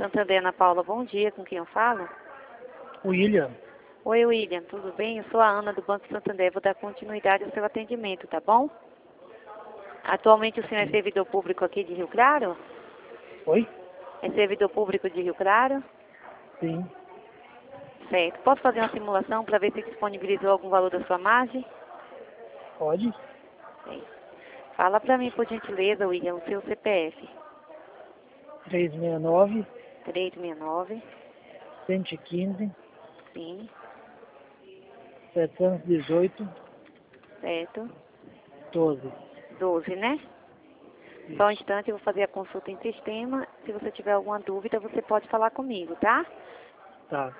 Santander, Ana Paula, bom dia. Com quem eu falo? William. Oi, William, tudo bem? Eu sou a Ana do Banco Santander. Vou dar continuidade ao seu atendimento, tá bom? Atualmente o senhor é servidor público aqui de Rio Claro? Oi? É servidor público de Rio Claro? Sim. Certo. Posso fazer uma simulação para ver se disponibilizou algum valor da sua margem? Pode? Sim. Fala para mim, por gentileza, William, o seu CPF. 369, 369, 115, sim, 718, certo. 12. 12, né? Só um Isso. instante, eu vou fazer a consulta em sistema. Se você tiver alguma dúvida, você pode falar comigo, tá? Tá.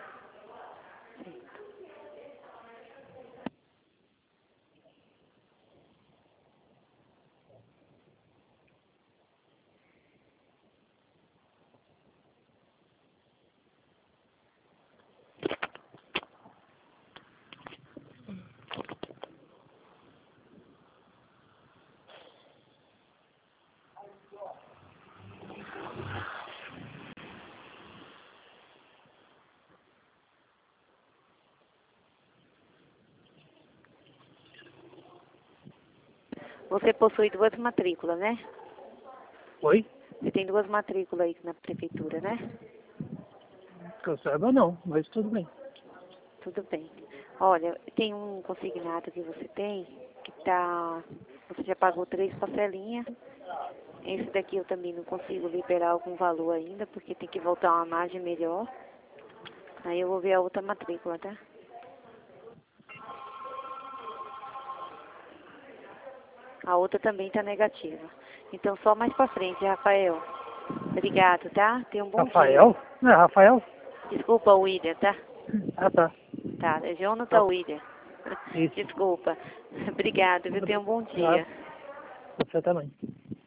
Você possui duas matrículas, né? Oi? Você tem duas matrículas aí na prefeitura, né? Que eu saiba não, mas tudo bem. Tudo bem. Olha, tem um consignado que você tem, que tá... Você já pagou 3 parcelinhas. Esse daqui eu também não consigo liberar algum valor ainda, porque tem que voltar uma margem melhor. Aí eu vou ver a outra matrícula, tá? A outra também tá negativa. Então só mais pra frente, Rafael. Obrigado, tá? Tenha um bom dia. Rafael? Não é Rafael? Desculpa, William, tá? Ah, tá. Tá, é Jonathan Tá. William. Isso. Desculpa. Obrigado, viu? Tenha um bom dia. Obrigado. Você também.